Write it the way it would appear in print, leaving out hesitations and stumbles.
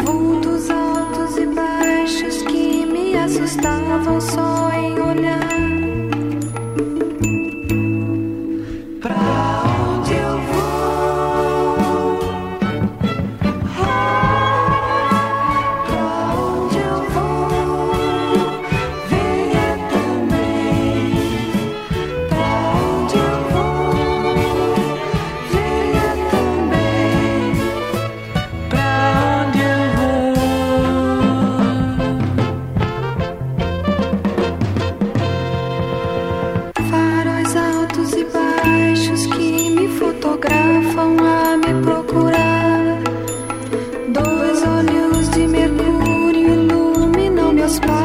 vultos altos e baixos que me assustavam só em olhar. Pra onde eu vou? Pra onde eu vou? Venha também. Pra onde eu vou? Venha também. Pra onde eu vou? Faróis altos e baixos que me fotografam a me procurar. Dois olhos de mercúrio iluminam meus passos.